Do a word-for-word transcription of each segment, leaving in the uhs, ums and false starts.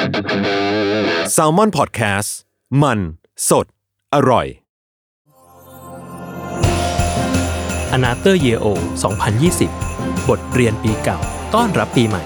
Salmon Podcast มันสดอร่อย Another Year O สองพันยี่สิบ บทเรียนปีเก่าต้อนรับปีใหม่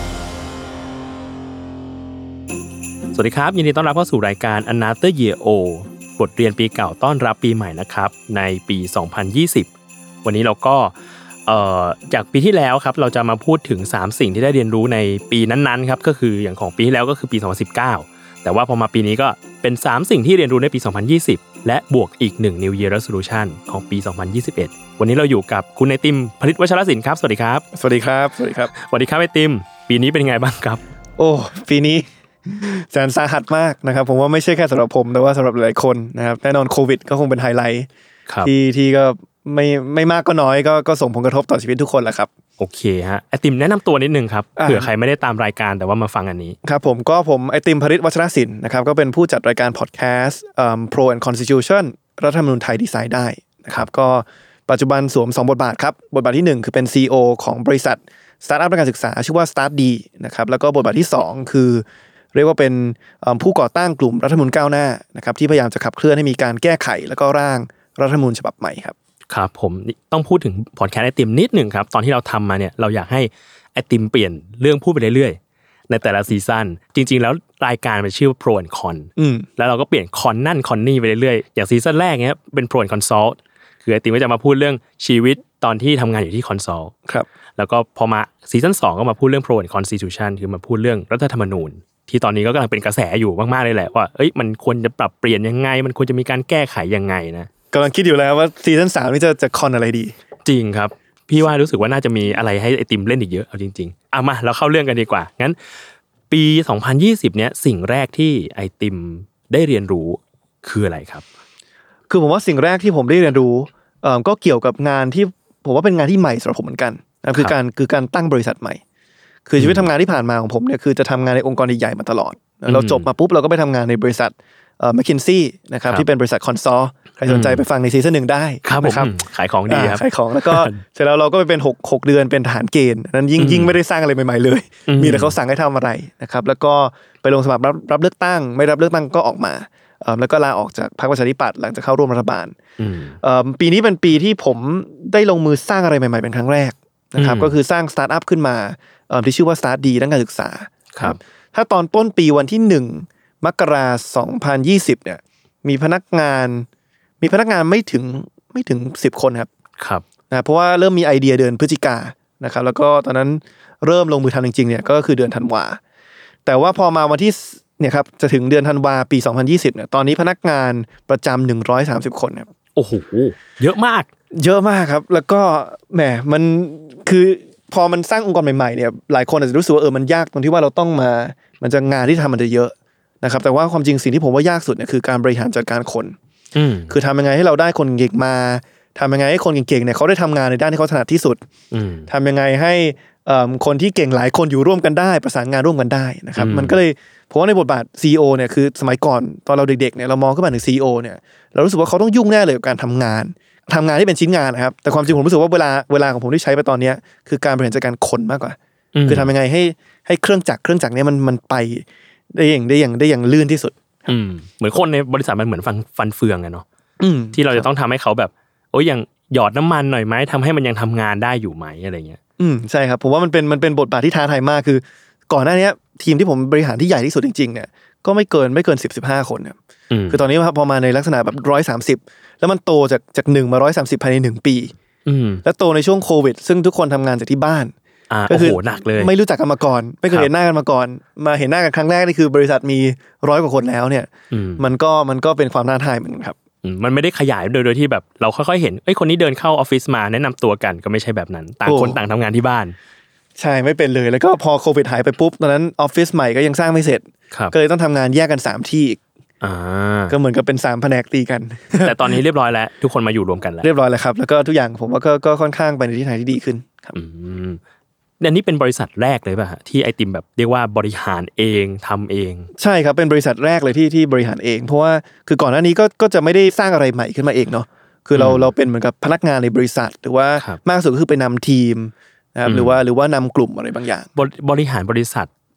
สวัสดีครับยินดีต้อนรับเข้าสู่รายการ Another Year O บทเรียนปีเก่าต้อนรับปีใหม่นะครับในปีสองพันยี่สิบวันนี้เราก็เอ่อจากปีที่แล้วครับเราจะมาพูดถึงสามสิ่งที่ได้เรียนรู้ในปีนั้นๆครับก็คืออย่างของปีที่แล้วก็คือปีสองพันสิบเก้าแต่ว่าพอมาปีนี้ก็เป็นสามสิ่งที่เรียนรู้ในปีสองพันยี่สิบและบวกอีกหนึ่ง New Year Resolution ของปีสองพันยี่สิบเอ็ดวันนี้เราอยู่กับคุณไอติมผลิตวัชรศิลป์ครับสวัสดีครับสวัสดีครับสวัสดีครับสวัสดีครับไอติมปีนี้เป็นยังไงบ้างครับโอ้ปีนี้แสนสาหัสมากนะครับผมว่าไม่ใช่แค่สำหรับผมแต่ว่าสำหรับหลายคนนะครับแน่นอนโควิดก็คงเป็นไฮไลท์ที่ที่ก็ไม่ไม่มากก็น้อยก็ก็ส่งผลกระทบต่อชีวิตทุกคนแหละครับโอเคฮะไอติมแนะนำตัวนิดนึงครับเผื่อใครไม่ได้ตามรายการแต่ว่ามาฟังอันนี้ครับผมก็ผมไอติมผลิตวัชรศิลป์นะครับก็เป็นผู้จัดรายการพอดแคสต์เอ่อ Pro and Constitution รัฐธรรมนูญไทยดีไซน์ได้นะครับก็ปัจจุบันสวมสองบทบาทครับบทบาทที่หนึ่งคือเป็น ซี อี โอ ของบริษัทสตาร์ทอัพด้านการศึกษาชื่อว่า Start ดี นะครับแล้วก็บทบาทที่สองคือเรียกว่าเป็นผู้ก่อตั้งกลุ่มรัฐธรรมนูญก้าวหน้านะครับที่พยายามจะขับเคลื่อนให้มีการแก้ไขแล้วก็ร่างรัฐธรรมนูญฉบับใหม่ครับครับผมต้องพูดถึงพอดแคสต์ไอติมนิดหนึ่งครับตอนที่เราทำมาเนี่ยเราอยากให้ไอติมเปลี่ยนเรื่องพูดไปเรื่อยๆในแต่ละซีซั่นจริงๆแล้วรายการมันชื่อว่า Pro and Con แล้วเราก็เปลี่ยนคอนนั่นคอนนี่ไปเรื่อยๆอย่างซีซั่นแรกเนี้ยเป็น Pro and Consult คือไอติมก็จะมาพูดเรื่องชีวิตตอนที่ทำงานอยู่ที่ Consult ครับแล้วก็พอมาซีซั่นสองก็มาพูดเรื่อง Pro and Constitution คือมาพูดเรื่องรัฐธรรมนูญที่ตอนนี้ก็กำลังเป็นกระแสอยู่มากๆเลยแหละว่าเอ้ยมันควรจะปรับเปลี่ยนยังไงมันควรจะมีการแก้ไขยังไงนะกำลังคิดอยู่แล้วว่าซีซั่นสามนี่จะจะคอนอะไรดีจริงครับพี่ว่ารู้สึกว่าน่าจะมีอะไรให้ไอติมเล่นอีกเยอะเอาจริงๆอ่ะมาเราเข้าเรื่องกันดีกว่างั้นปีสองพันยี่สิบเนี้ยสิ่งแรกที่ไอติมได้เรียนรู้คืออะไรครับคือผมว่าสิ่งแรกที่ผมได้เรียนรู้เอ่อก็เกี่ยวกับงานที่ผมว่าเป็นงานที่ใหม่สำหรับผมเหมือนกันนะคือการคือการตั้งบริษัทใหม่คือชีวิตทำงานที่ผ่านมาของผมเนี่ยคือจะทำงานในองค์กรใหญ่ๆมาตลอดเราจบมาปุ๊บเราก็ไปทำงานในบริษัทเอ่อ McKinsey นะครับที่เป็นบริษัทคอนซัลท์ใครสนใจไปฟังในซีซั่นหนึ่งได้นะครับขายของดีครับขายของแล้วก็เสร็จแล้วเราก็ไปเป็นหก หกเดือนเป็นทหารเกณฑ์นั้นยิ่งยิ่งไม่ได้สร้างอะไรใหม่ๆเลยมีแต่เขาสั่งให้ทำอะไรนะครับแล้วก็ไปลงสมัครรับรับเลือกตั้งไม่รับเลือกตั้งก็ออกมาเอ่อแล้วก็ลาออกจากพรรคประชาธิปัตย์หลังจากเข้าร่วมรัฐบาลเอ่อปีนี้เป็นปีที่ผมได้ลงมือสร้างอะไรใหม่ๆเป็นครั้งแรกนะครับก็คือสร้างสตาร์ทอัพขึ้นมาเอ่อที่ชื่อว่า Start ดีด้านการศึกษาครับถ้าตอนต้นปีวันที่หนึ่งมกราคมสองพันยี่สิบเนี่ยมีพนักงานมีพนักงานไม่ถึงไม่ถึงสิบคนครับครับนะเพราะว่าเริ่มมีไอเดียเดือนพฤศจิกานะครับแล้วก็ตอนนั้นเริ่มลงมือทำจริงๆเนี่ยก็คือเดือนธันวาแต่ว่าพอมาวันที่เนี่ยครับจะถึงเดือนธันวาปีสองพันยี่สิบเนี่ยตอนนี้พนักงานประจำหนึ่งร้อยสามสิบคนครับโอ้โหเยอะมากเยอะมากครับแล้วก็แหมมันคือพอมันสร้างองค์กรใหม่ๆเนี่ยหลายคนอาจจะรู้สึกว่าเออมันยากตรงที่ว่าเราต้องมามันจะงานที่ทำมันจะเยอะนะครับแต่ว่าความจริงสิ่งที่ผมว่ายากสุดเนี่ยคือการบริหารจัดการคนคือทำยังไงให้เราได้คนเก่งมาทำยังไงให้คนเก่งๆเนี่ยเขาได้ทำงานในด้านที่เขาถนัดที่สุดทำยังไงให้คนที่เก่งหลายคนอยู่ร่วมกันได้ประสานงานร่วมกันได้นะครับมันก็เลยผมว่าในบทบาท ซี อี โอ เนี่ยคือสมัยก่อนตอนเราเด็กๆเนี่ยเรามองขึ้นมาถึง ซี อี โอ เนี่ยเรารู้สึกว่าเขาต้องยุ่งแน่เลยกับการทำงานทำงานที่เป็นชิ้นงานนะครับแต่ความจริงผมรู้สึกว่าเวลาเวลาของผมที่ใช้ไปตอนนี้คือการบริหารจัดการคนมากกว่าคือทำยังไงให้ให้เครื่องจักรเครื่องจักรเนี่ยมันมันไปได้อย่างได้อย่างได้อย่างลื่นที่สุดอืมเหมือนคนในบริษัทมันเหมือนฟันฟันเฟืองอะเนาะที่เราจะต้องทำให้เขาแบบโอ้ยอย่างหยอดน้ำมันหน่อยไหมทำให้มันยังทำงานได้อยู่ไหมอะไรเงี้ยอืมใช่ครับผมว่ามันเป็นมันเป็นบทบาทที่ท้าทายมากคือก่อนหน้านี้ทีมที่ผมบริหารที่ใหญ่ที่สุดจริงๆเนี่ยก็ไม่เกินไม่เกินสิบ สิบห้าคนครับคือตอนนี้พอมาในลักษณะแบบหนึ่งร้อยสามสิบแล้วมันโตจากจากหนึ่งมาหนึ่งร้อยสามสิบภายในหนึ่งปีแล้วโตในช่วงโควิดซึ่งทุกคนทำงานจากที่บ้านก็คือหนักเลยไม่รู้จักกันมาก่อนไม่เคยเห็นหน้ากันมาก่อนมาเห็นหน้ากันครั้งแรกนี่คือบริษัทมีร้อยกว่าคนแล้วเนี่ยมันก็มันก็เป็นความท้าทายเหมือนกันครับมันไม่ได้ขยายโดยโดยที่แบบเราค่อยๆเห็นเอ้ยคนนี้เดินเข้าออฟฟิศมาแนะนำตัวกันก็ไม่ใช่แบบนั้นต่างคนต่างทำงานที่บ้านใช่ไม่เป็นเลยแล้วก็พอโควิดหายไปปุ๊บตอนนั้นออฟฟิศใหม่ก็ยังสร้างไม่เสร็จก็เลยต้องทำงานแยกกันสามที่ก็เหมือนกับเป็นสามแผนกตีกันแต่ตอนนี้เรียบร้อยแล้วทุกคนมาอยู่รวมกันแล้วเรียบร้อยแล้วครับแล้วก็ทุกอย่างผมว่าก็ก็ค่อนข้างไปในทิศทางที่ดีขึ้นครับอันนี้เป็นบริษัทแรกเลยป่ะฮะที่ไอติมแบบเรียกว่าบริหารเองทำเองใช่ครับเป็นบริษัทแรกเลยที่ที่บริหารเองเพราะว่าคือก่อนหน้านี้ก็ก็จะไม่ได้สร้างอะไรใหม่ขึ้นมาเองเนาะคือเราเราเป็นเหมือนกับพนักงานในบริษัทหรือว่ามากสุดก็คือไปนำทีมนะครับหรือว่าหรือว่านำกลุ่มอะไรบางอย่างบริหารบริษัท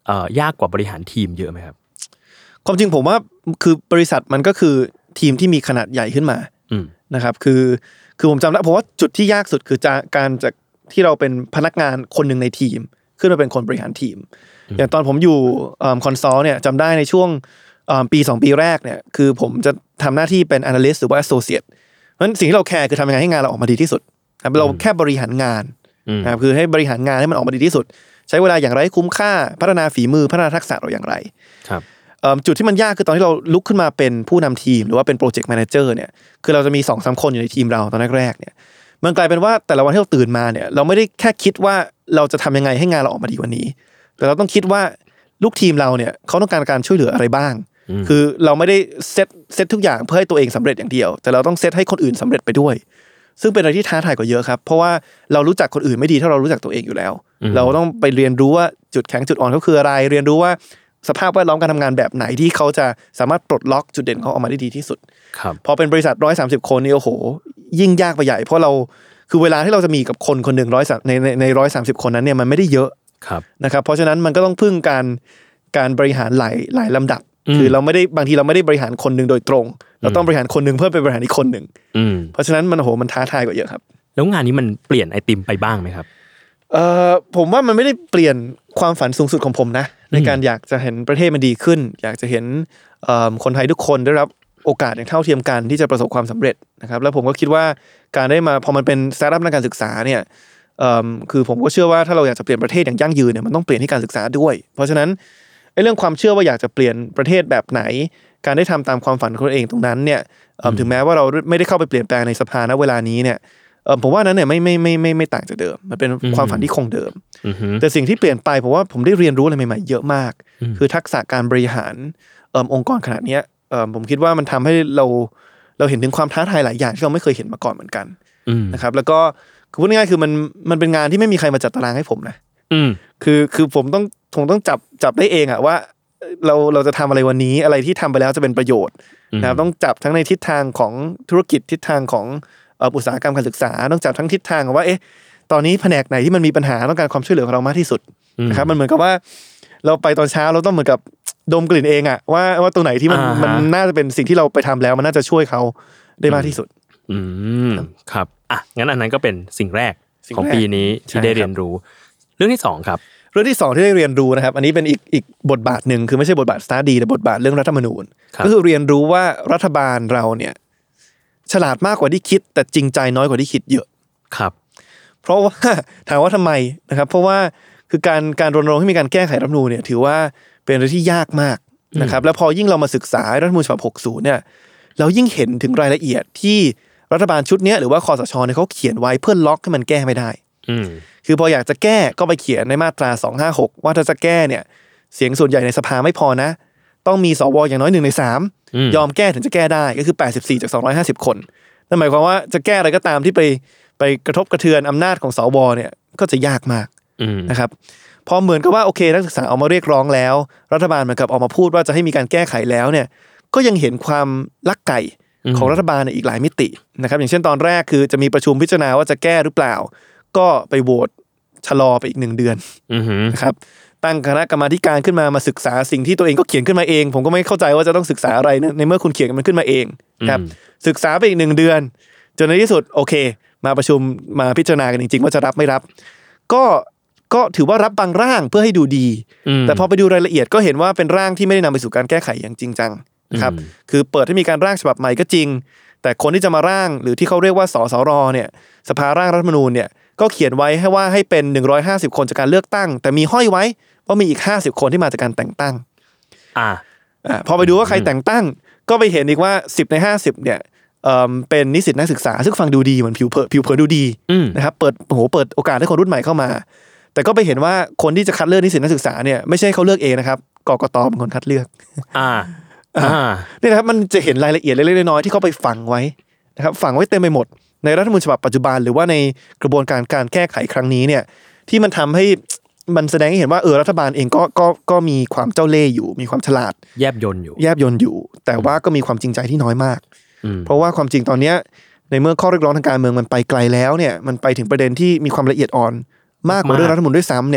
เอ่อยากกว่าบริหารทีมเยอะไหมครับความจริงผมว่าคือบริษัทมันก็คือทีมที่มีขนาดใหญ่ขึ้นมานะครับคือคือผมจำได้เพราะว่าจุดที่ยากสุดคือการจากที่เราเป็นพนักงานคนหนึ่งในทีมขึ้นมาเป็นคนบริหารทีมอย่างตอนผมอยู่คอนซัลท์เนี่ยจำได้ในช่วงปีสองปีแรกเนี่ยคือผมจะทำหน้าที่เป็น analyst หรือว่า associate เพราะฉะนั้นสิ่งที่เราแคร์คือทำยังไงให้งานเราออกมาดีที่สุดเราแค่บริหารงานนะครับคือให้บริหารงานให้มันออกมาดีที่สุดใช้เวลาอย่างไรคุ้มค่าพัฒนาฝีมือพัฒนาทักษะเราอย่างไรครับจุดที่มันยากคือตอนที่เราลุกขึ้นมาเป็นผู้นำทีมหรือว่าเป็นโปรเจกต์แมเนเจอร์เนี่ยคือเราจะมี สองถึงสาม คนอยู่ในทีมเราตอนแรกๆเนี่ยมันกลายเป็นว่าแต่ละวันที่เราตื่นมาเนี่ยเราไม่ได้แค่คิดว่าเราจะทำยังไงให้งานเราออกมาดีกว่านี้แต่เราต้องคิดว่าลูกทีมเราเนี่ยเขาต้องการการช่วยเหลืออะไรบ้างคือเราไม่ได้เซตเซตทุกอย่างเพื่อให้ตัวเองสำเร็จอย่างเดียวแต่เราต้องเซตให้คนอื่นสำเร็จไปด้วยซึ่งเป็นอะไรที่ท้าทายกว่าเยอะครับเพราะว่าเรารู้จักคนอื่นไม่ดีเท่าเรารู้จักตัวเองอยู่แล้วเราต้องไปเรียนรู้ว่าจุดแข็งจุดอ่อนเขาคืออะไรเรียนรู้ว่าสภาพแวดล้อมการทำงานแบบไหนที่เขาจะสามารถปลดล็อกจุดเด่นเขาออกมาได้ดีที่สุดพอเป็นบริษัทหนึ่งร้อยสามสิบคนนี่โอ้โหยิ่งยากไปใหญ่เพราะเราคือเวลาที่เราจะมีกับคนคนหนึ่งร้อยในในในหนึ่งร้อยสามสิบคนนั้นเนี่ยมันไม่ได้เยอะนะครับเพราะฉะนั้นมันก็ต้องพึ่งการการบริหารหลายหลายลำดับคือเราไม่ได้บางทีเราไม่ได้บริหารคนนึงโดยตรงเราต้องบริหารคนนึงเพื่อไปบริหารอีกคนนึงเพราะฉะนั้นมันโอ้โหมันท้าทายกว่าเยอะครับแล้วงานนี้มันเปลี่ยนไอติมไปบ้างไหมครับเอ่อผมว่ามันไม่ได้เปลี่ยนความฝันสูงสุดของผมนะในการอยากจะเห็นประเทศมันดีขึ้นอยากจะเห็นเอ่อคนไทยทุกคนได้รับโอกาสอย่างเท่าเทียมกันที่จะประสบความสำเร็จนะครับแล้วผมก็คิดว่าการได้มาพอมันเป็นสตาร์ทอัพในการศึกษาเนี่ยเอ่อคือผมก็เชื่อว่าถ้าเราอยากจะเปลี่ยนประเทศอย่างยั่งยืนเนี่ยมันต้องเปลี่ยนที่การศึกษาด้วยเพราะฉะนั้นไอ้เรื่องความเชื่อว่าอยากจะเปลี่ยนประเทศแบบไหนการได้ทำตามความฝันของตัวเองตรงนั้นเนี่ยถึงแม้ว่าเราไม่ได้เข้าไปเปลี่ยนแปลงในสภาณเวลานี้เนี่ยเออผมว่านั้นเนี่ยไม่ไม่ไม่ไม่ไม่ต่างจากเดิมมันเป็นความฝันที่คงเดิมแต่สิ่งที่เปลี่ยนไปผมว่าผมได้เรียนรู้อะไรใหม่ๆเยอะมากคือทักษะการบริหารเอ่อองค์กรขนาดนี้เอ่อผมคิดว่ามันทำให้เราเราเห็นถึงความท้าทายหลายอย่างที่เราไม่เคยเห็นมาก่อนเหมือนกันนะครับแล้วก็คือพูดง่ายๆคือมันมันเป็นงานที่ไม่มีใครมาจัดตารางให้ผมนะคือคือผมต้องผมต้องจับจับได้เองอะว่าเราเราจะทำอะไรวันนี้อะไรที่ทำไปแล้วจะเป็นประโยชน์นะครับต้องจับทั้งในทิศทางของธุรกิจทิศทางของอุตสาหกรรมการศึกษาต้องจับทั้งทิศทางว่าเอ๊ะตอนนี้แผนกไหนที่มันมีปัญหาต้องการความช่วยเหลือของเรามากที่สุดนะครับมันเหมือนกับว่าเราไปตอนเช้าเราต้องเหมือนกับดมกลิ่นเองอะว่าว่าตรงไหนที่มันมันน่าจะเป็นสิ่งที่เราไปทำแล้วมันน่าจะช่วยเขาได้มากที่สุดอืมครับอ่ะงั้นอันนั้นก็เป็นสิ่งแรกของปีนี้ที่ได้เรียนรู้เรื่องที่สองครับเรื่องที่สองที่ได้เรียนรู้นะครับอันนี้เป็นอีกอีกบทบาทหนึ่งคือไม่ใช่บทบาท study แต่บทบาทเรื่องรัฐธรรมนูญก็คือเรียนรู้ว่ารัฐบาลเราเนี่ยฉลาดมากกว่าที่คิดแต่จริงใจน้อยกว่าที่คิดเยอะครับเพราะว่าถามว่าทำไมนะครับเพราะว่าคือการการรณรงค์ให้มีการแก้ไขรัฐธรรมนูญเนี่ยถือว่าเป็นอะไรที่ยากมากนะครับแล้วพอยิ่งเรามาศึกษารัฐธรรมนูญฉบับหกสิบเนี่ยเรายิ่งเห็นถึงรายละเอียดที่รัฐบาลชุดนี้หรือว่าคสช.เนี่ยเขาเขียนไว้เพื่อล็อกให้มันแก้ไม่ได้คือพออยากจะแก้ก็ไปเขียนในมาตราสองห้าหกว่าถ้าจะแก้เนี่ยเสียงส่วนใหญ่ในสภาไม่พอนะต้องมีสวอย่างน้อยหนึ่งในสามยอมแก้ถึงจะแก้ได้ก็คือแปดสิบสี่จากสองร้อยห้าสิบคนนั่นหมายความว่าจะแก้อะไรก็ตามที่ไปไปกระทบกระเทือนอำนาจของสวเนี่ยก็จะยากมากนะครับพอเหมือนกับว่าโอเคนักศึกษาเอามาเรียกร้องแล้วรัฐบาลเหมือนกับออกมาพูดว่าจะให้มีการแก้ไขแล้วเนี่ยก็ยังเห็นความลักไก่ของรัฐบาลอีกหลายมิตินะครับอย่างเช่นตอนแรกคือจะมีประชุมพิจารณาว่าจะแก้หรือเปล่าก็ไปโหวตชะลอไปอีกหนึ่งเดือนนะครับตั้งคณะกรรมาธิการขึ้นมามาศึกษาสิ่งที่ตัวเองก็เขียนขึ้นมาเองผมก็ไม่เข้าใจว่าจะต้องศึกษาอะไรในเมื่อคุณเขียนมันขึ้นมาเองครับศึกษาไปอีกหนึ่งเดือนจนในที่สุดโอเคมาประชุมมาพิจารณากันจริงๆว่าจะรับไม่รับก็ก็ถือว่ารับบางร่างเพื่อให้ดูดีแต่พอไปดูรายละเอียดก็เห็นว่าเป็นร่างที่ไม่ได้นำไปสู่การแก้ไขอย่างจริงจังนะครับคือเปิดให้มีการร่างฉบับใหม่ก็จริงแต่คนที่จะมาร่างหรือที่เขาเรียกว่าสสรเนี่ยสภาร่างรัฐธรรมนูญเนี่ยก็เขียนไว้ให้ว่าให้เป็นหนึ่งร้อยห้าสิบคนจากการเลือกตั้งแต่มีห้อยไว้ว่ามีอีกห้าสิบคนที่มาจากการแต่งตั้งอ่าอ่าพอไปดูว่าใครแต่งตั้งก็ไปเห็นอีกว่าสิบในห้าสิบเนี่ยเอ่อเป็นนิสิตนักศึกษาซึ่งฟังดูดีเหมือนผิวเผินผิวเผินดูดีนะครับเปิดโอ้โหเปิดโอกาสให้คนรุ่นใหม่เข้ามาแต่ก็ไปเห็นว่าคนที่จะคัดเลือกนิสิตนักศึกษาเนี่ยไม่ใช่เขาเลือกเองนะครับกกต.เป็นคนคัดเลือกอ่าอ่านี่นะครับมันจะเห็นรายละเอียดเล็กๆน้อยๆที่เขาไปฝังไว้นะครับฝังไว้เต็มไปหมดในรัฐธรรมนูญฉบับปัจจุบันหรือว่าในกระบวนการการแก้ไขครั้งนี้เนี่ยที่มันทำให้มันแสดงให้เห็นว่าเออรัฐบาลเองก็ก็ก็มีความเจ้าเล่ห์อยู่มีความฉลาดแยบยลอยู่แยบยลอยู่แต่ว่าก็มีความจริงใจที่น้อยมากเพราะว่าความจริงตอนนี้ในเมื่อข้อเรียกร้องทางการเมืองมันไปไกลแล้วเนี่ยมันไปถึงประเด็นที่มีความละเอียดอ่อนมากกว่าเรื่องรัฐธรรมนูญด้วยซ้ำเนี่ย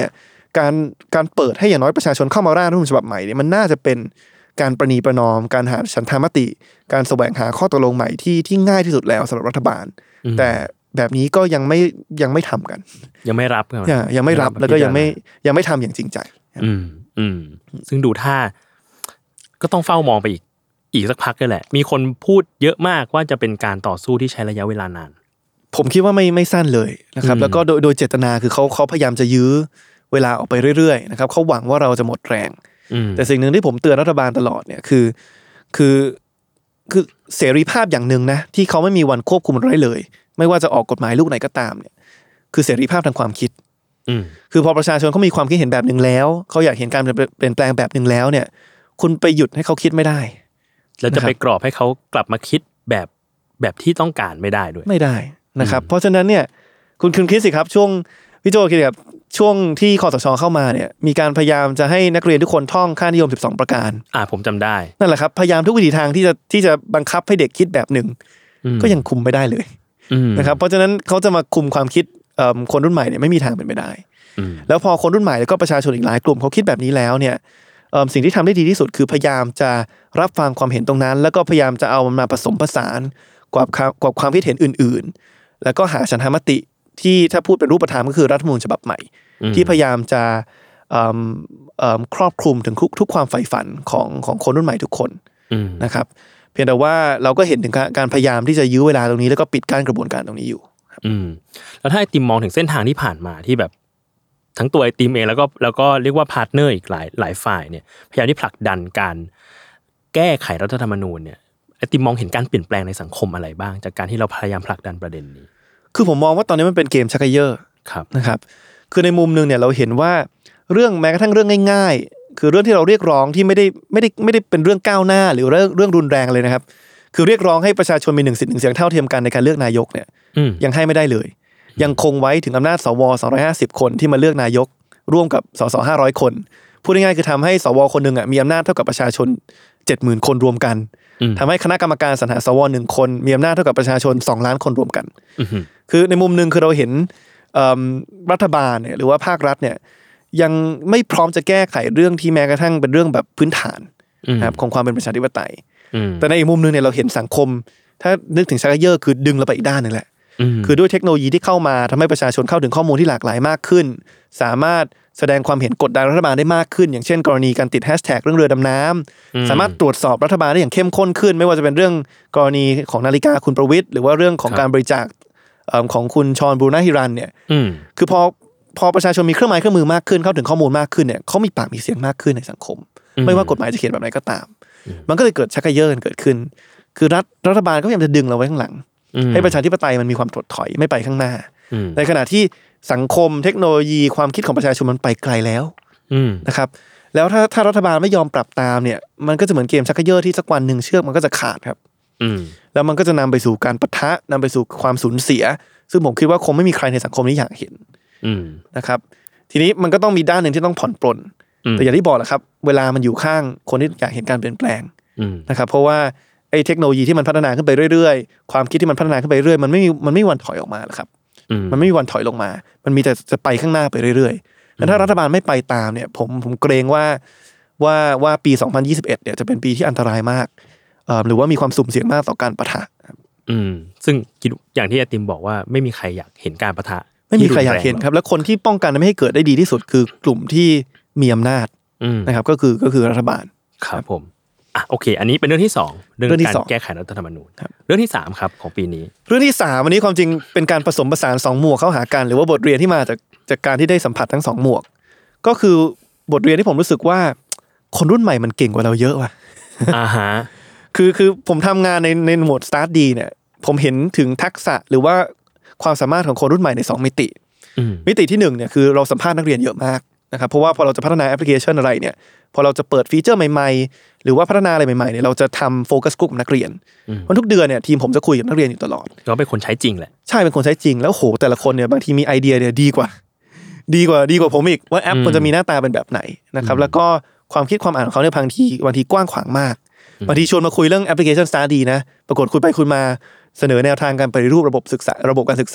การการเปิดให้อย่างน้อยประชาชนเข้ามาร่างรัฐธรรมนูญฉบับใหม่เนี่ยมันน่าจะเป็นการประนีประนอมการหาฉันทามติการแสวงหาข้อตกลงใหม่ที่ที่ง่ายที่สุดแล้วสำหรับรัฐบาลแต่แบบนี้ก็ยังไม่ยังไม่ทำกันยังไม่รับกันยังไม่รับแล้วก็ยังไม่ยังไม่ทำอย่างจริงใจอืมอืมซึ่งดูท่าก็ต้องเฝ้ามองไปอีกอีกสักพักเลยแหละมีคนพูดเยอะมากว่าจะเป็นการต่อสู้ที่ใช้ระยะเวลานานผมคิดว่าไม่ไม่สั้นเลยนะครับแล้วก็โดยโดยเจตนาคือเขาเขาพยายามจะยื้อเวลาออกไปเรื่อยๆนะครับเขาหวังว่าเราจะหมดแรงแต่สิ่งหนึ่งที่ผมเตือนรัฐบาลตลอดเนี่ยคือคือคือเสรีภาพอย่างหนึ่งนะที่เขาไม่มีวันควบคุมได้เลยไม่ว่าจะออกกฎหมายลูกไหนก็ตามเนี่ยคือเสรีภาพทางความคิดคือพอประชาชนเขามีความคิดเห็นแบบหนึ่งแล้วเขาอยากเห็นการเปลี่ยนแปลงแบบหนึ่งแล้วเนี่ยคุณไปหยุดให้เขาคิดไม่ได้แล้วจะไปกรอบให้เขากลับมาคิดแบบแบบที่ต้องการไม่ได้ด้วยไม่ได้นะครับเพราะฉะนั้นเนี่ยคุณคุณคิดสิครับช่วงพี่โจคิดครับช่วงที่คสช.เข้ามาเนี่ยมีการพยายามจะให้นักเรียนทุกคนท่องค่านิยมสิบสองประการอ่าผมจำได้นั่นแหละครับพยายามทุกวิถีทางที่จะที่จะบังคับให้เด็กคิดแบบหนึ่งก็ยังคุมไม่ได้เลยนะครับเพราะฉะนั้นเขาจะมาคุมความคิดคนรุ่นใหม่เนี่ยไม่มีทางเป็นไปได้แล้วพอคนรุ่นใหม่แล้วก็ประชาชนอีกหลายกลุ่มเขาคิดแบบนี้แล้วเนี่ยสิ่งที่ทำได้ดีที่สุดคือพยายามจะรับฟังความเห็นตรงนั้นแล้วก็พยายามจะเอามันมาผสมผสานกับกับความคิดเห็นอื่นๆแล้วก็หาฉันทามติที่ถ้าพูดเป็นรูปธรรมก็คือรัฐธรรมนูญฉบับใหม่ที่พยายามจะครอบคลุมถึงทุกความใฝ่ฝันของของคนรุ่นใหม่ทุกคนนะครับเพียงแต่ว่าเราก็เห็นถึงการพยายามที่จะยื้อเวลาตรงนี้แล้วก็ปิดกั้นกระบวนการตรงนี้อยู่อืมแล้วถ้าไอติมมองถึงเส้นทางที่ผ่านมาที่แบบทั้งตัวไอติมเองแล้วก็แล้วก็เรียกว่าพาร์ทเนอร์อีกหลายหลายฝ่ายเนี่ยพยายามที่ผลักดันการแก้ไขรัฐธรรมนูญเนี่ยไอติมมองเห็นการเปลี่ยนแปลงในสังคมอะไรบ้างจากการที่เราพยายามผลักดันประเด็นนี้คือผมมองว่าตอนนี้มันเป็นเกมชักเยอะนะครับคือในมุมนึงเนี่ยเราเห็นว่าเรื่องแม้กระทั่งเรื่องง่ายๆคือเรื่องที่เราเรียกร้องที่ไม่ได้ไม่ได้ไม่ได้เป็นเรื่องก้าวหน้าหรือเรื่องเรื่องรุนแรงเลยนะครับคือเรียกร้องให้ประชาชนมีหนึ่งสิทธิ์หนึ่งเสียงเท่าเทียมกันในการเลือกนายกเนี่ยยังให้ไม่ได้เลยยังคงไว้ถึงอำนาจสวสองร้อยห้าสิบคนที่มาเลือกนายกร่วมกับสสห้าร้อยคนพูดง่ายๆคือทำให้สวคนนึงอ่ะมีอำนาจเท่ากับประชาชน เจ็ดหมื่น คนรวมกันทำให้คณะกรรมการสรรหาสวหนึ่งคนมีอำนาจเท่ากับประชาชนสองล้านคนรวมกันคือในมุมนึงคือเราเห็นรัฐบาลเนี่ยหรือว่าภาครัฐเนี่ยยังไม่พร้อมจะแก้ไขเรื่องที่แม้กระทั่งเป็นเรื่องแบบพื้นฐานนะครับของความเป็นประชาธิปไตยแต่ในอีกมุมนึงเนี่ยเราเห็นสังคมถ้านึกถึงชักเยอะคือดึงเราไปอีกด้านนึงแหละคือด้วยเทคโนโลยีที่เข้ามาทำให้ประชาชนเข้าถึงข้อมูลที่หลากหลายมากขึ้นสามารถแสดงความเห็นกดดันรัฐบาลได้มากขึ้นอย่างเช่นกรณีการติดแฮชแท็กเรื่องเรือดำน้ำสามารถตรวจสอบรัฐบาลได้อย่างเข้มข้นขึ้นไม่ว่าจะเป็นเรื่องกรณีของนาฬิกาคุณประวิตรหรือว่าเรื่องของการบริจาคของคุณชอนบรูน่าฮิรันเนี่ยคือพอพอประชาชนมีเครื่องไม้เครื่องมือมากขึ้นเข้าถึงข้อมูลมากขึ้นเนี่ยเขามีปากมีเสียงมากขึ้นในสังคมไม่ว่ากฎหมายจะเขียนแบบไหนก็ตามมันก็เลยเกิดชักเยอะกันเกิดขึ้นคือรัฐรัฐบาลก็พยายามจะดึงเราไว้ข้างหลังให้ประชาธิปไตยมันมีความถดถอยไม่ไปข้างหน้าในขณะที่สังคมเทคโนโลยีความคิดของประชาชนมันไปไกลแล้วนะครับแล้วถ้าถ้ารัฐบาลไม่ยอมปรับตามเนี่ยมันก็จะเหมือนเกมชักเยอะที่สักวันหนึ่งเชือกมันก็จะขาดครับแล้วมันก็จะนำไปสู่การปะทะนำไปสู่ความสูญเสียซึ่งผมคิดว่าคงไม่มีใครในสังคมนี้อยากเห็นนะครับทีนี้มันก็ต้องมีด้านหนึ่งที่ต้องผ่อนปลนแต่อย่างที่บอกแหละครับเวลามันอยู่ข้างคนที่อยากเห็นการเปลี่ยนแปลงนะครับเพราะว่าไอ้เทคโนโลยีที่มันพัฒนาขึ้นไปเรื่อยๆความคิดที่มันพัฒนาขึ้นไปเรื่อยๆมันไม่มีมันไม่มีวันถอยออกมาหรอกครับมันไม่มีวันถอยลงมามันมีแต่จะไปข้างหน้าไปเรื่อยๆแล้วถ้ารัฐบาลไม่ไปตามเนี่ยผมผมเกรงว่าว่าว่าปีสองพันยี่สิบเอ็ดเนี่ยจะเป็นปีที่อันตรายมากเอ่อหรือว่ามีความสุ่มเสี่ยงมากต่อการปะทะอืมซึ่งอย่างที่อาติมบอกว่าไม่มีใครอยากเห็นการปะทะไม่มีใครอยากเห็นครับแล้วคนที่ป้องกันไม่ให้เกิดได้ดีที่สุดคือกลุ่มที่มีอำนาจนะครับก็คือก็คือรัฐบาลครับผมอ่ะโอเคอันนี้เป็นเรื่องที่สองเรื่องการแก้ไขรัฐธรรมนูญเรื่องที่สามครับของปีนี้เรื่องที่สามวันนี้ความจริงเป็นการผสมผสานสองหมวกเข้าหากันหรือว่าบทเรียนที่มาจากจากการที่ได้สัมผัสทั้งสองหมวกก็คือบทเรียนที่ผมรู้สึกว่าคนรุ่นใหม่มันเก่งกว่าเราเยอะว่ะอ่าฮะคือคือผมทำงานในในโหมด Start ดีเนี่ยผมเห็นถึงทักษะหรือว่าความสามารถของคนรุ่นใหม่ในสองมิติมิติที่หนึ่งเนี่ยคือเราสัมภาษณ์นักเรียนเยอะมากนะครับเพราะว่าพอเราจะพัฒนาแอปพลิเคชันอะไรเนี่ยพอเราจะเปิดฟีเจอร์ใหม่ๆหรือว่าพัฒนาอะไรใหม่ๆเนี่ยเราจะทำโฟกัสกลุ่มนักเรียนวันทุกเดือนเนี่ยทีมผมจะคุยกับนักเรียนอยู่ตลอดก็เป็นคนใช้จริงแหละใช่เป็นคนใช้จริงแล้วโหแต่ละคนเนี่ยบางทีมีไอเดียเนี่ยดีกว่าดีกว่าดีกว่าผมอีกว่าแอปมันจะมีหน้าตาเป็นแบบไหนนะครับแล้วก็ความคิดความอ่านของเขาเนี่ยบางทีบางทีกว้างขวางมากบางทีชวนมาคุยเรื่องแอปพลิเคชัน Start ดีนะปรากฏคุยไปคุยมาเสนอแนวทางการปฏิรูประบบศึกษาระบบการศึกษา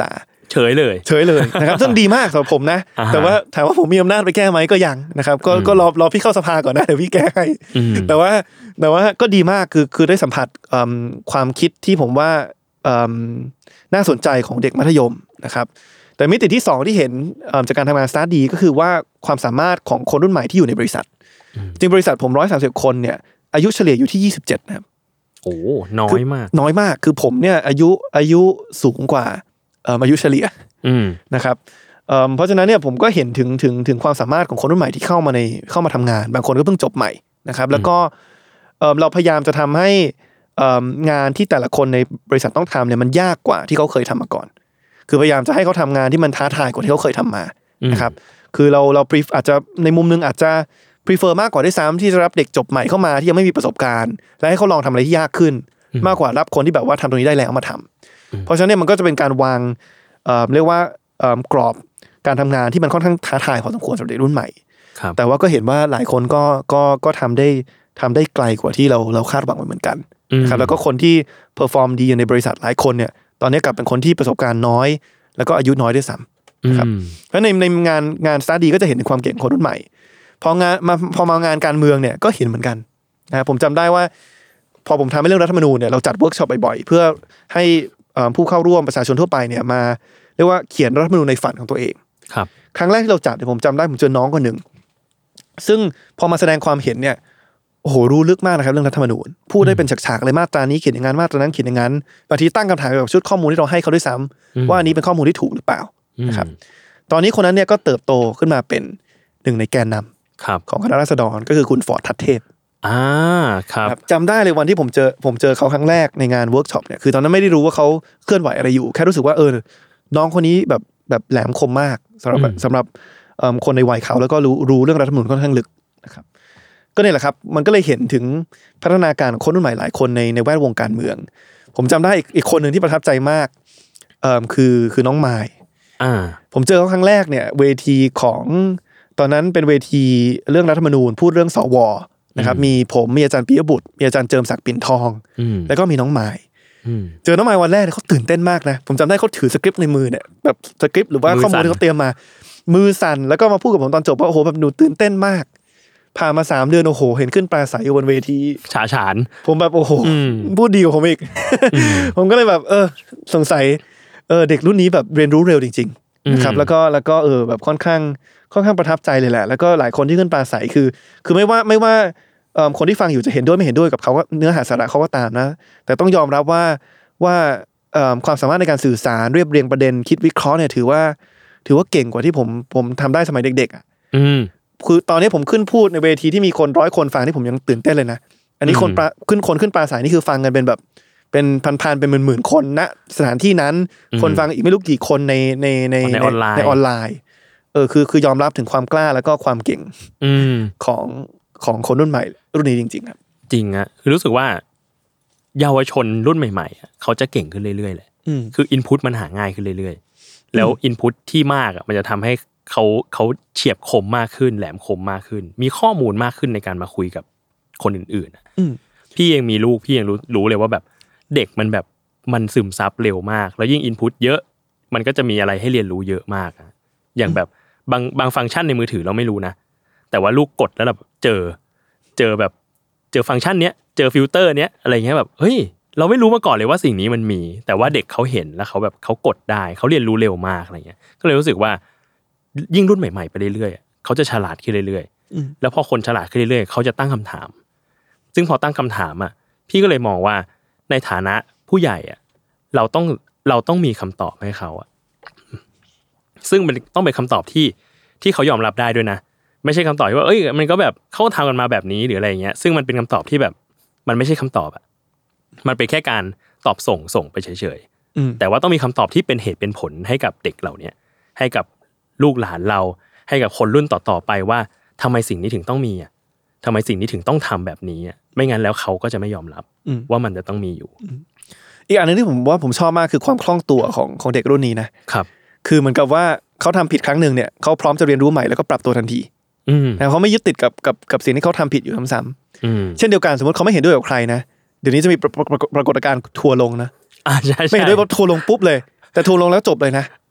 เฉยเลยเฉยเลยนะครับซึ่งดีมากสำหรับผมนะแต่ว่าถามว่าผมมีอำนาจไปแก้ไหมก็ยังนะครับก็ก็รอรอพี่เข้าสภาก่อนนะเดี๋ยวพี่แก้ให้แต่ว่าแต่ว่าก็ดีมากคือคือได้สัมผัสความคิดที่ผมว่าน่าสนใจของเด็กมัธยมนะครับแต่มิติที่สองที่เห็นจากการทำงาน study ก็คือว่าความสามารถของคนรุ่นใหม่ที่อยู่ในบริษัทจริงบริษัทผมหนึ่งร้อยสามสิบคนเนี่ยอายุเฉลี่ยอยู่ที่ยี่สิบเจ็ดนะครับโอ้น้อยมากน้อยมากคือผมเนี่ยอายุอายุสูงกว่าอายุเฉลี่ยนะครับเพราะฉะนั้นเนี่ยผมก็เห็นถึงถึงถึงความสามารถของคนรุ่นใหม่ที่เข้ามาในเข้ามาทำงานบางคนก็เพิ่งจบใหม่นะครับแล้วก็เราพยายามจะทำให้งานที่แต่ละคนในบริษัทต้องทำเนี่ยมันยากกว่าที่เขาเคยทำมาก่อนคือพยายามจะให้เขาทำงานที่มันท้าทายกว่าที่เขาเคยทำมานะครับคือเราเราอาจจะในมุมนึงอาจจะ prefer มากกว่าด้วยซ้ำที่จะรับเด็กจบใหม่เข้ามาที่ยังไม่มีประสบการณ์และให้เขาลองทำอะไรที่ยากขึ้นมากกว่ารับคนที่แบบว่าทำตรงนี้ได้แล้วมาทำเพราะฉะนั้นเนี่ยมันก็จะเป็นการวางเอ่อเรียกว่ากรอบการทำงานที่มันค่อนข้างท้าทายพอสมควรสำหรับเด็กรุ่นใหม่แต่ว่าก็เห็นว่าหลายคนก็ก็ก็ทำได้ทำได้ไกลกว่าที่เราเราคาดหวังไว้เหมือนกันนะครับแล้วก็คนที่เพอร์ฟอร์มดีอยู่ในบริษัทหลายคนเนี่ยตอนนี้กลับเป็นคนที่ประสบการณ์น้อยแล้วก็อายุน้อยด้วยซ้ำนะครับแล้วในในงานงานสตาร์ดีก็จะเห็นความเก่งคนรุ่นใหม่พองานมาพอมางานการเมืองเนี่ยก็เห็นเหมือนกันนะผมจำได้ว่าพอผมทำเรื่องรัฐธรรมนูญเนี่ยเราจัดเวิร์กช็อปบ่อยๆเพื่อให้ผู้เข้าร่วมประชาชนทั่วไปเนี่ยมาเรียกว่าเขียนรัฐธรรมนูญในฝันของตัวเองครับครั้งแรกที่เราจัดเนี่ยผมจำได้ผมเจอน้องคนหนึ่งซึ่งพอมาแสดงความเห็นเนี่ยโอ้โหรู้ลึกมากนะครับเรื่องรัฐธรรมนูญพูดได้เป็นฉากๆเลยมาตรานี้เขียนอย่างนั้นมาตรานั้นเขียนอย่างนั้นบางทีตั้งคำถามกับชุดข้อมูลที่เราให้เขาด้วยซ้ำว่าอันนี้เป็นข้อมูลที่ถูกหรือเปล่านะครับตอนนี้คนนั้นเนี่ยก็เติบโตขึ้นมาเป็นหนึ่งในแกนนำของคณะราษฎรก็คือคุณฟอร์ดทัศเทพอ่าครับจำได้เลยวันที่ผมเจอผมเจอเขาครั้งแรกในงานเวิร์กช็อปเนี่ยคือตอนนั้นไม่ได้รู้ว่าเขาเคลื่อนไหวอะไรอยู่แค่รู้สึกว่าเออน้องคนนี้แบบแบบแหลมคมมากสำหรับสำหรับคนในวัยเขาแล้วก็รู้รู้เรื่องรัฐธรรมนูญค่อนข้างลึกนะครับก็นี่แหละครับมันก็เลยเห็นถึงพัฒนาการของคนรุ่นใหม่หลายคนในในแวดวงการเมืองผมจำได้อีกอีกคนหนึ่งที่ประทับใจมากเอ่อคือคือน้องไมล์อ่าผมเจอเขาครั้งแรกเนี่ยเวทีของตอนนั้นเป็นเวทีเรื่องรัฐธรรมนูญพูดเรื่องสวนะครับมีผมมีอาจารย์ปิยบุตรมีอาจารย์เจิมศักดิ์ปิ่นทองแล้วก็มีน้องไมล์เจอน้องไมล์วันแรกเขาตื่นเต้นมากนะผมจำได้เขาถือสคริปต์ในมือเนี่ยแบบสคริปต์หรือว่าข้อมูลที่เขาเตรียมมามือสั่นแล้วก็มาพูดกับผมตอนจบว่าโอ้โหแบบหนูตื่นเต้นมากผ่านมาสามเดือนโอ้โหเห็นขึ้นปราศัยอยู่บนเวทีฉาฉานผมแบบโอ้โหพูดดีกว่าผมอีกผมก็เลยแบบเออสงสัยเออเด็กรุ่นนี้แบบเรียนรู้เร็วจริงๆนะครับแล้วก็แล้วก็เออแบบค่อนข้างค่อนข้างประทับใจเลยแหละแล้วก็หลายคนที่ขึ้นปราศัยคือคือไม่ว่าไม่ว่าเอ่อคนที่ฟังอยู่จะเห็นด้วยไม่เห็นด้วยกับเขาว่าเนื้อหาสาระเขาก็ตามนะแต่ต้องยอมรับว่าว่าเอ่อความสามารถในการสื่อสารเรียบเรียงประเด็นคิดวิเคราะห์เนี่ยถือว่าถือว่าเก่งกว่าที่ผมผมทำได้สมัยเด็กๆอ่ะคือตอนนี้ผมขึ้นพูดในเวทีที่มีคนร้อยคนฟังที่ผมยังตื่นเต้นเลยนะอันนี้คนขึ้นคนขึ้นปราศัยนี่คือฟังกันเป็นแบบเป็นพันๆเป็นหมื่นๆคนณสถานที่นั้นคนฟังอีกไม่รู้กี่คนในในในในออนไลน์ในออนไลน์เออคือคือยอมรับถึงความกล้าแล้วก็ความเก่งของของคนรุ่นใหม่รุ่นนี้จริงๆครับจริงอะคือรู้สึกว่าเยาวชนรุ่นใหม่ๆเขาจะเก่งขึ้นเรื่อยๆเลยคืออินพุตมันหาง่ายขึ้นเรื่อยๆแล้วอินพุตที่มากอะมันจะทำให้เขาเขาเฉียบคมมากขึ้นแหลมคมมากขึ้นมีข้อมูลมากขึ้นในการมาคุยกับคนอื่นๆพี่เองมีลูกพี่ยังรู้รู้เลยว่าแบบเด็กมันแบบมันซึมซับเร็วมากแล้วยิ่งอินพุตเยอะมันก็จะมีอะไรให้เรียนรู้เยอะมากอย่างแบบบางบางฟังก์ชันในมือถือเราไม่รู้นะแต่ว่าลูกกดแล้วแบบเจอเจอแบบเจอฟังก์ชันเนี้ยเจอฟิลเตอร์เนี้ยอะไรเงี้ยแบบเฮ้ยเราไม่รู้มาก่อนเลยว่าสิ่งนี้มันมีแต่ว่าเด็กเขาเห็นแล้วเขาแบบเขากดได้เขาเรียนรู้เร็วมากอะไรเงี้ยก็เลยรู้สึกว่ายิ่งรุ่นใหม่ๆไปเรื่อยๆเขาจะฉลาดขึ้นเรื่อยๆแล้วพอคนฉลาดขึ้นเรื่อยๆเขาจะตั้งคำถามซึ่งพอตั้งคำถามอ่ะพี่ก็เลยมองว่าในฐานะผู้ใหญ่อ่ะเราต้องเราต้องมีคำตอบให้เขาอ่ะซึ่งมันต้องเป็นคำตอบที่ที่เขายอมรับได้ด้วยนะไม่ใช่คำตอบที่ว่าเอ้ยมันก็แบบเขาทำกันมาแบบนี้หรืออะไรเงี้ยซึ่งมันเป็นคำตอบที่แบบมันไม่ใช่คำตอบอ่ะมันเป็นแค่การตอบส่งส่งไปเฉยๆแต่ว่าต้องมีคำตอบที่เป็นเหตุเป็นผลให้กับเด็กเหล่านี้ให้กับลูกหลานเราให้กับคนรุ่นต่อๆไปว่าทำไมสิ่งนี้ถึงต้องมีอ่ะทำไมสิ่งนี้ถึงต้องทำแบบนี้อ่ะไม่งั้นแล้วเขาก็จะไม่ยอมรับว่ามันจะต้องมีอยู่อีกอันนึงที่ผมว่าผมชอบมากคือความคล่องตัวของของเด็กรุ่นนี้นะครับคือเหมือนกับว่าเขาทำผิดครั้งหนึ่งเนี่ยเขาพร้อมจะเรียนรู้ใหม่แล้วก็ปรับตัวทันทีแต่เขาไม่ยึดติดกับกับกับสิ่งที่เขาทำผิดอยู่ซ้ำๆเช่นเดียวกันสมมติเขาไม่เห็นด้วยกับใครนะเดี๋ยวนี้จะมีปรากฏการณ์ทัวร์ลงนะอ่าใช่ไม่เห็นด้วยว่าทัวร์ลงปุ๊บเลยแต่ทัวร์ลงแล้วจบเลยนะ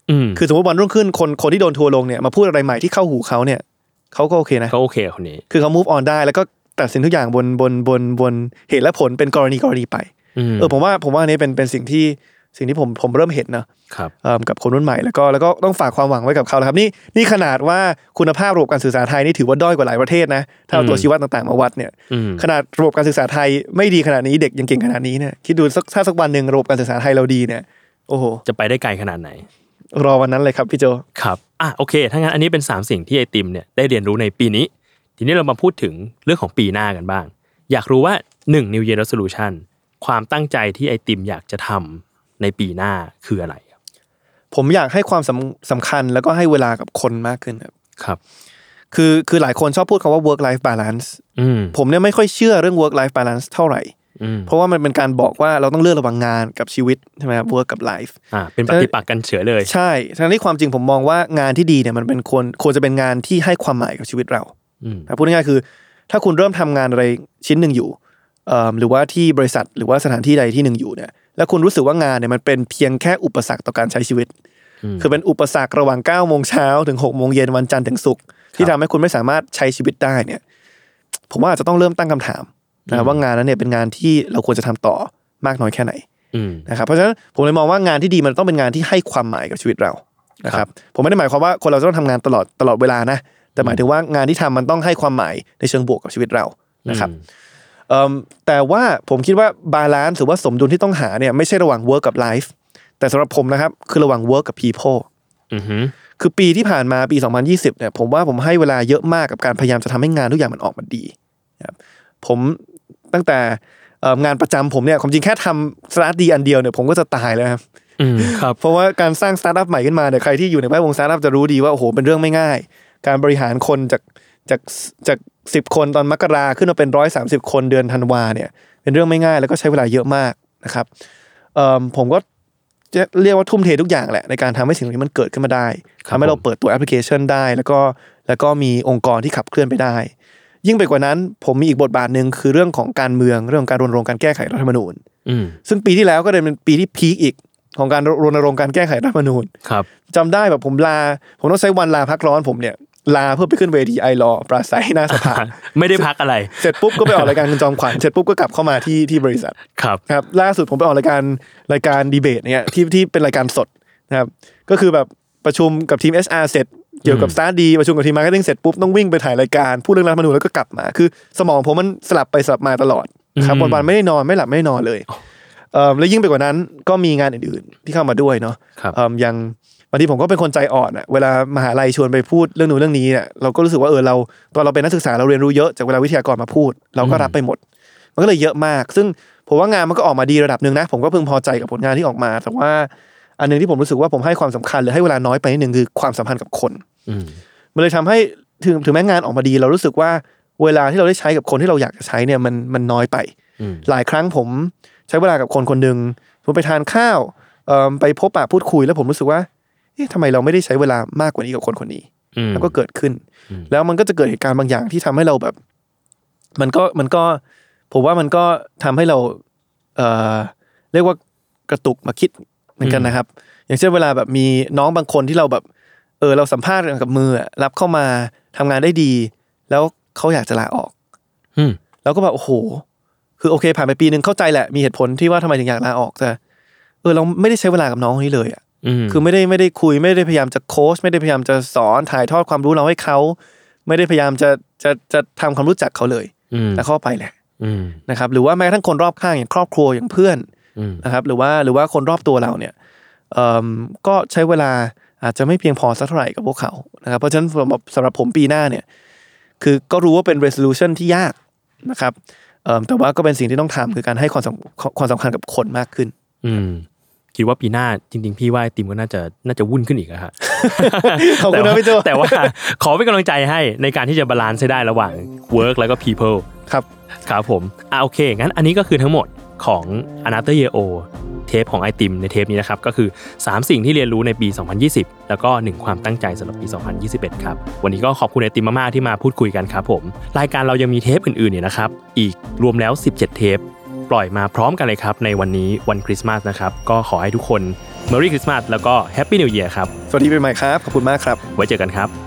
คือสมมติวันรุ่งขึ้นคนคนที่โดนทัวร์ลงเนี่ยมาพูดอะไรใหม่ที่เข้าหูเขาเนี่ยเขาก็โอเคนะเขาโอเคคนนี้คือเขา move on ได้แล้วก็ตัดสินทุกอย่างบนบนบนบนเหตุและผลเป็นกรณีกรณีไปเออผมว่าผมว่าอันนี้เป็นเป็นสิ่งที่สิ่งที่ผมผมเริ่มเห็นนะครับกับคนรุ่นใหม่แล้วก็แล้วก็ต้องฝากความหวังไว้กับเขาแล้วครับนี่นี่ขนาดว่าคุณภาพระบบการสื่อสารไทยนี่ถือว่าด้อยกว่าหลายประเทศนะถ้าเอาตัวชี้วัดต่างๆมาวัดเนี่ยขนาดระบบการศึกษาไทยไม่ดีขนาดนี้เด็กยังเก่งขนาดนี้เนี่ยคิดดูสักถ้าสักวันนึงระบบการศึกษาไทยเราดีเนี่ยโอ้โหจะไปได้ไกลขนาดไหนรอวันนั้นเลยครับพี่โจครับอ่ะโอเคถ้างั้นอันนี้เป็นสามสิ่งที่ไอติมเนี่ยได้เรียนรู้ในปีนี้ทีนี้เรามาพูดถึงเรื่องของปีหน้ากันบ้างอยากรู้ว่าหนึ่ง New Year Resolution ความตั้งใจที่ไอติมอยากจะทำในปีหน้าคืออะไรผมอยากให้ความสำสำคัญแล้วก็ให้เวลากับคนมากขึ้นครับครับคือคือหลายคนชอบพูดคำว่า work life balance ผมเนี่ยไม่ค่อยเชื่อเรื่อง work life balance เท่าไหร่เพราะว่ามันเป็นการบอกว่าเราต้องเลือกระหว่างงานกับชีวิตใช่ไหมครับ work กับ life อ่าเป็นปฏิปักษ์กันเฉยเลยใช่ทั้งที่ความจริงผมมองว่างานที่ดีเนี่ยมันเป็นควรควรจะเป็นงานที่ให้ความหมายกับชีวิตเราพูดง่ายๆคือถ้าคุณเริ่มทำงานอะไรชิ้นหนึ่งอยู่หรือว่าที่บริษัทหรือว่าสถานที่ใดที่หนึ่งอยู่เนี่ยแล้วคุณรู้สึกว่างานเนี่ยมันเป็นเพียงแค่อุปสรรคต่อการใช้ชีวิตคือเป็นอุปสรรคระหว่างเก้าโมงเช้าถึงหกโมงเย็นวันจันทร์ถึงศุกร์ที่ทำให้คุณไม่สามารถใช้ชีวิตได้เนี่ยผมว่าอาจจะต้องเริ่มตั้งคำถามนะว่างานนั้นเนี่ยเป็นงานที่เราควรจะทำต่อมากน้อยแค่ไหนนะครับเพราะฉะนั้นผมเลยมองว่างานที่ดีมันต้องเป็นงานที่ให้ความหมายกับชีวิตเรานะครับผมไม่ได้หมายความว่าคนเราจะต้องทำงานตลอดตลอดเวลานะแต่หมายถึงว่างานที่ทำมันต้องให้ความหมายในเชิงบวกกับชีวิตเรานะครับแต่ว่าผมคิดว่าบาลานซ์หรือว่าสมดุลที่ต้องหาเนี่ยไม่ใช่ระหว่าง work กับ life แต่สำหรับผมนะครับคือระหว่าง work กับ people คือปีที่ผ่านมาปีสองพันยี่สิบเนี่ยผมว่าผมให้เวลาเยอะมากกับการพยายามจะทำให้งานทุกอย่างมันออกมาดีครับผมตั้งแต่งานประจำผมเนี่ยความจริงแค่ทำสตาร์ทดีอันเดียวเนี่ยผมก็จะตายแล้วครับเพราะว่าการสร้างสตาร์ทอัพใหม่ขึ้นมาเนี่ยใครที่อยู่ในแวดวงสตาร์ทอัพจะรู้ดีว่าโอ้โหเป็นเรื่องไม่ง่ายการบริหารคนจากจากจากสิบคนตอนมกราขึ้นมาเป็นหนึ่งร้อยสามสิบคนเดือนธันวาเนี่ยเป็นเรื่องไม่ง่ายแล้วก็ใช้เวลาเยอะมากนะครับผมก็จะเรียกว่าทุ่มเททุกอย่างแหละในการทำให้สิ่งนี้มันเกิดขึ้นมาได้ทำให้เราเปิดตัวแอปพลิเคชันได้แล้วก็แล้วก็มีองค์กรที่ขับเคลื่อนไปได้ยิ่งไปกว่านั้นผมมีอีกบทบาทนึงคือเรื่องของการเมืองเรื่องของการรณรงค์การแก้ไขรัฐธรรมนูญซึ่งปีที่แล้วก็เป็นปีที่พีคอีกของการรณรงค์การแก้ไขรัฐธรรมนูญจำได้แบบผมลาผมต้องใช้วันลาพักร้อนผมเนี่ยลาเพื่อไปขึ้นเวทีไอลอปราศัยหน้าสภาไม่ได้พักอะไรเสร็จปุ๊บก็ไปออกรายการคุณจอมขวัญเสร็จปุ๊บก็กลับเข้ามาที่ที่บริษัทครับครับล่าสุดผมไปออกรายการรายการดีเบตเนี่ยที่ที่เป็นรายการสดนะครับก็คือแบบประชุมกับทีม เอช อาร์ เสร็จเกี่ยวกับสตาร์ทดีประชุมกับทีมมาร์เก็ตติ้งเสร็จปุ๊บต้องวิ่งไปถ่ายรายการพูดเรื่องรัฐธรรมนูญแล้วก็กลับมาคือสมองผมมันสลับไปสลับมาตลอดครับวันๆไม่ได้นอนไม่หลับไม่ได้นอนเลยเอ่อแล้วยิ่งไปกว่านั้นก็มีงานอื่นๆที่เข้ามาด้วยเนาะเอ่อยังบางทีผมก็เป็นคนใจอ่อนอ่ะเวลามหาลัยชวนไปพูดเรื่องนู้นเรื่องนี้เนี่ยเราก็รู้สึกว่าเออเราตอนเราเป็นนักศึกษาเราเรียนรู้เยอะจากเวลาวิทยากรมาพูดเราก็รับไปหมดมันก็เลยเยอะมากซึ่งผมว่างานมันก็ออกมาดีระดับนึงนะผมก็พึงพอใจกับผลงานที่ออกมาแต่ว่าอันนึงที่ผมรู้สึกว่าผมให้ความสำคัญหรือให้เวลาน้อยไปนิดนึงคือความสัมพันธ์กับคนมันเลยทำให้ถึงถึงแม้งานออกมาดีเรารู้สึกว่าเวลาที่เราได้ใช้กับคนที่เราอยากจะใช้เนี่ยมันมันน้อยไปหลายครั้งผมใช้เวลากับคนคนนึงผมไปทานข้าวไปพบปะพูดคุยแล้วผมรู้สึกว่าเอ๊ะทำไมเราไม่ได้ใช้เวลามากกว่านี้กับคนคนนี้แล้วก็เกิดขึ้นแล้วมันก็จะเกิดเหตุการณ์บางอย่างที่ทำให้เราแบบมันก็มันก็ผมว่ามันก็ทำให้เราเอ่อเรียกว่ากระตุกมาคิดเหมือนกันนะครับอย่างเช่นเวลาแบบมีน้องบางคนที่เราแบบเออเราสัมภาษณ์กับมือรับเข้ามาทำงานได้ดีแล้วเขาอยากจะลาออกแล้วก็แบบโอ้โหคือโอเคผ่านไปปีนึงเข้าใจแหละมีเหตุผลที่ว่าทำไมถึงอยากลาออกแต่เออเราไม่ได้ใช้เวลากับน้องคนนี้เลยอ่ะคือไม่ได้ไม่ได้คุยไม่ได้พยายามจะโค้ชไม่ได้พยายามจะสอนถ่ายทอดความรู้เราให้เขาไม่ได้พยายามจะจะจะทำความรู้จักเขาเลยแต่เข้าไปแหละนะครับหรือว่าแม้กระทั่งคนรอบข้างอย่างครอบครัวอย่างเพื่อนนะครับหรือว่าหรือว่าคนรอบตัวเราเนี่ยก็ใช้เวลาอาจจะไม่เพียงพอสักเท่าไหร่กับพวกเขานะครับเพราะฉะนั้นสำหรับผมปีหน้าเนี่ยคือก็รู้ว่าเป็น resolution ที่ยากนะครับแต่ว่าก็เป็นสิ่งที่ต้องทำคือการให้ความความสำคัญกับคนมากขึ้นคิดว่าปีหน้าจริงๆพี่ว่าไอติมก็น่าจะน่าจะวุ่นขึ้นอีกอะฮะขอบคุณนะพี่โจแต่ว่าขอเป็นกำลังใจให้ในการที่จะบาลานซ์ให้ได้ระหว่าง work แล้วก็ people ครับครับผมอ่ะโอเคงั้นอันนี้ก็คือทั้งหมดของ Another Year O เทปของไอติมในเทปนี้นะครับก็คือสามสิ่งที่เรียนรู้ในปีสองพันยี่สิบแล้วก็หนึ่งความตั้งใจสำหรับปีสองพันยี่สิบเอ็ดครับวันนี้ก็ขอบคุณไอติมมากๆที่มาพูดคุยกันครับผมรายการเรายังมีเทปอื่นๆเนี่ยนะครับอีกรวมแล้วสิบเจ็ดเทปปล่อยมาพร้อมกันเลยครับในวันนี้วันคริสต์มาสนะครับก็ขอให้ทุกคน Merry Christmas แล้วก็ Happy New Year ครับสวัสดีปีใหม่ครับขอบคุณมากครับไว้เจอกันครับ